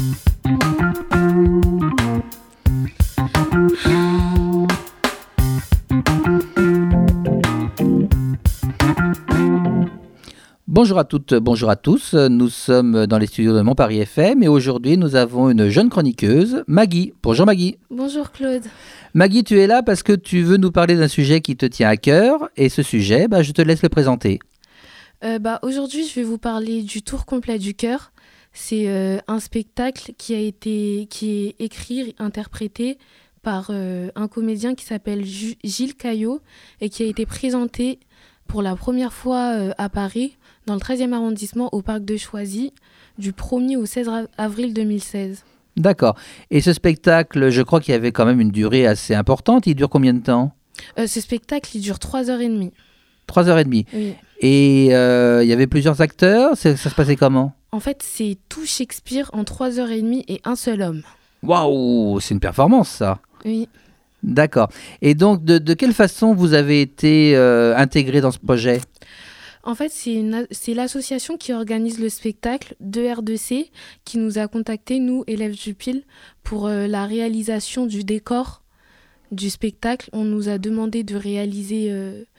Bonjour à toutes, bonjour à tous. Nous sommes dans les studios de Montparis FM et aujourd'hui nous avons une jeune chroniqueuse, Maggie. Bonjour Maggie. Bonjour Claude. Maggie, tu es là parce que tu veux nous parler d'un sujet qui te tient à cœur et ce sujet, je te laisse le présenter. Aujourd'hui, je vais vous parler du Tour complet du cœur. C'est un spectacle qui est écrit, interprété par un comédien qui s'appelle Gilles Caillot et qui a été présenté pour la première fois à Paris, dans le 13e arrondissement, au parc de Choisy, du 1er au 16 avril 2016. D'accord. Et ce spectacle, je crois qu'il y avait quand même une durée assez importante. Il dure combien de temps ? Ce spectacle, il dure 3h30. 3h30. Oui. Et il y avait plusieurs acteurs. Ça se passait comment ? En fait, c'est tout Shakespeare en 3h30 et un seul homme. Waouh, c'est une performance ça. Oui. D'accord. Et donc, de quelle façon vous avez été intégré dans ce projet ? En fait, c'est l'association qui organise le spectacle, 2R2C, qui nous a contactés, nous, élèves du PIL, pour la réalisation du décor du spectacle. On nous a demandé de réaliser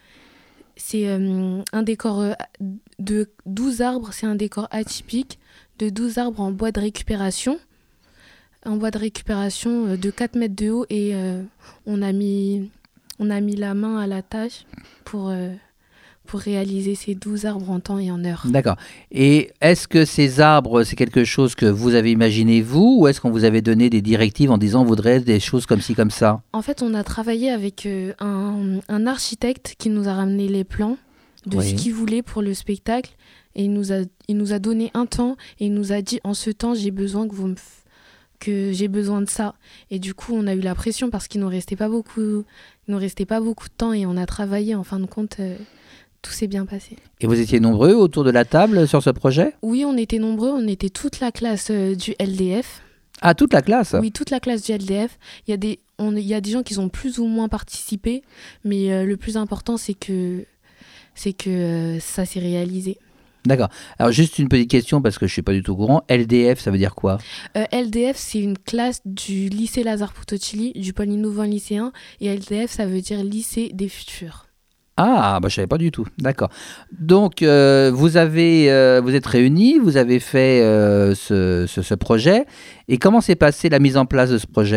un décor de 12 arbres, c'est un décor atypique, de 12 arbres en bois de récupération. En bois de récupération de 4 mètres de haut et on a mis la main à la tâche pour réaliser ces 12 arbres en temps et en heure. D'accord. Et est-ce que ces arbres, c'est quelque chose que vous avez imaginé vous ou est-ce qu'on vous avait donné des directives en disant on voudrait des choses comme ci, comme ça ? En fait, on a travaillé avec un architecte qui nous a ramené les plans de ce qu'il voulait pour le spectacle et il nous a donné un temps et il nous a dit en ce temps, j'ai besoin que j'ai besoin de ça. Et du coup, on a eu la pression parce qu'il nous restait pas beaucoup de temps et on a travaillé. En fin de compte, tout s'est bien passé. Et vous étiez nombreux autour de la table sur ce projet ? Oui, on était nombreux. On était toute la classe du LDF. Ah, toute la classe ? Oui, toute la classe du LDF. Il y a des gens qui ont plus ou moins participé, mais le plus important, c'est que ça s'est réalisé. D'accord. Alors, juste une petite question parce que je ne suis pas du tout au courant. LDF, ça veut dire quoi ? LDF, c'est une classe du lycée Lazare Poutocili, du pôle innovant lycéen. Et LDF, ça veut dire lycée des futurs. Ah, je ne savais pas du tout. D'accord. Donc, vous êtes réunis, vous avez fait ce projet. Et comment s'est passée la mise en place de ce projet ?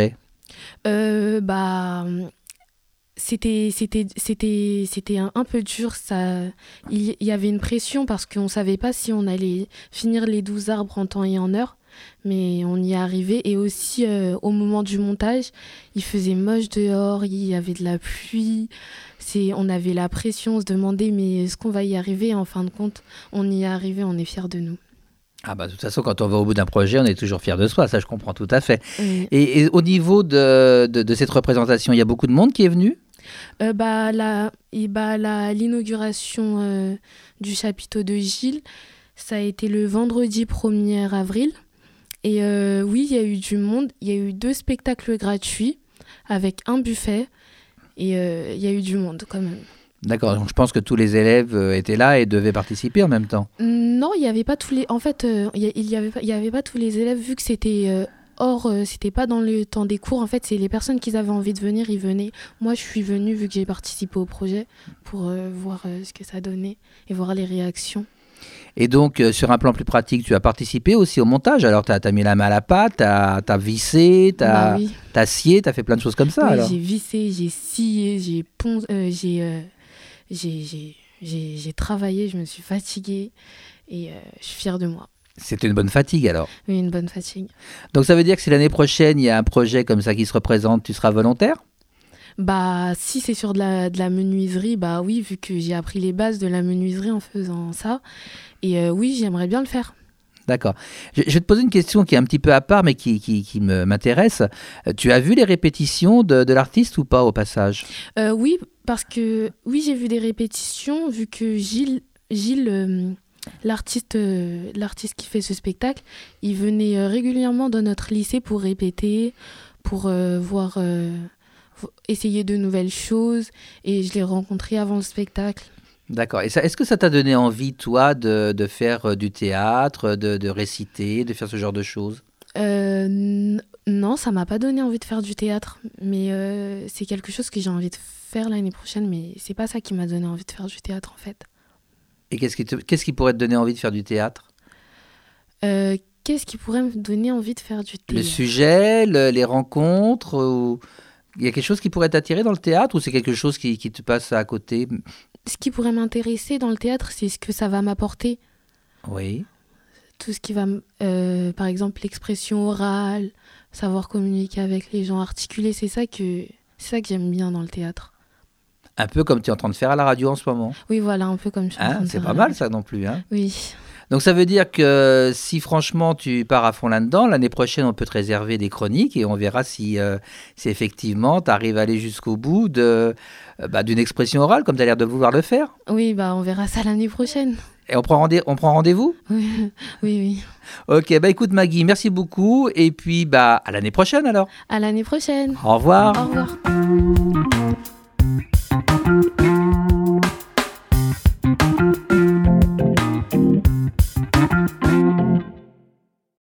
C'était un peu dur. Il y avait une pression parce qu'on ne savait pas si on allait finir les 12 arbres en temps et en heure. Mais on y est arrivé. Et aussi, au moment du montage, il faisait moche dehors, il y avait de la pluie. On avait la pression, on se demandait mais est-ce qu'on va y arriver ? En fin de compte, on y est arrivé, on est fiers de nous. Ah de toute façon, quand on va au bout d'un projet, on est toujours fier de soi, ça je comprends tout à fait. Oui. Et au niveau de cette représentation, il y a beaucoup de monde qui est venu ? L'inauguration du chapiteau de Gilles, ça a été le vendredi 1er avril. Et oui, il y a eu du monde. Il y a eu 2 spectacles gratuits avec un buffet. Et il y a eu du monde quand même. D'accord, donc je pense que tous les élèves étaient là et devaient participer en même temps. Non, il n'y avait pas tous les... En fait, il y avait pas tous les élèves vu que c'était... c'était pas dans le temps des cours. En fait, c'est les personnes qui avaient envie de venir, ils venaient. Moi, je suis venue vu que j'ai participé au projet pour voir ce que ça donnait et voir les réactions. Et donc, sur un plan plus pratique, tu as participé aussi au montage. Alors, tu as mis la main à la pâte, tu as vissé, tu as scié, tu as fait plein de choses comme ça. Oui, alors. J'ai vissé, j'ai scié, j'ai travaillé, je me suis fatiguée et je suis fière de moi. C'était une bonne fatigue alors. Oui, une bonne fatigue. Donc ça veut dire que si l'année prochaine, il y a un projet comme ça qui se représente, tu seras volontaire ? Si c'est sur de la menuiserie, oui, vu que j'ai appris les bases de la menuiserie en faisant ça. Et oui, j'aimerais bien le faire. D'accord. Je vais te poser une question qui est un petit peu à part, mais qui m'intéresse. Tu as vu les répétitions de l'artiste ou pas au passage ? Oui, parce que oui, j'ai vu des répétitions, vu que Gilles l'artiste qui fait ce spectacle, il venait régulièrement dans notre lycée pour répéter, pour essayer de nouvelles choses. Et je l'ai rencontré avant le spectacle. D'accord. Et est-ce que ça t'a donné envie, toi, de faire du théâtre, de réciter, de faire ce genre de choses ? Non, ça m'a pas donné envie de faire du théâtre, mais c'est quelque chose que j'ai envie de faire l'année prochaine, mais c'est pas ça qui m'a donné envie de faire du théâtre en fait. Et qu'est-ce qui pourrait te donner envie de faire du théâtre? Qu'est-ce qui pourrait me donner envie de faire du Le théâtre? sujet, les rencontres il y a quelque chose qui pourrait t'attirer dans le théâtre ou c'est quelque chose qui te passe à côté? Ce qui pourrait m'intéresser dans le théâtre, c'est ce que ça va m'apporter. Oui. Tout ce qui va, par exemple, l'expression orale, savoir communiquer avec les gens, articuler, c'est ça que j'aime bien dans le théâtre. Un peu comme tu es en train de faire à la radio en ce moment. Oui, voilà, un peu comme je suis en train de C'est faire pas là. mal ça non plus. Oui. Donc ça veut dire que si franchement tu pars à fond là-dedans, l'année prochaine on peut te réserver des chroniques et on verra si effectivement tu arrives à aller jusqu'au bout d'une expression orale comme tu as l'air de vouloir le faire. Oui, on verra ça l'année prochaine. Et on prend rendez-vous? Oui, oui. Ok, écoute Maggie, merci beaucoup et puis à l'année prochaine alors. À l'année prochaine. Au revoir. Au revoir.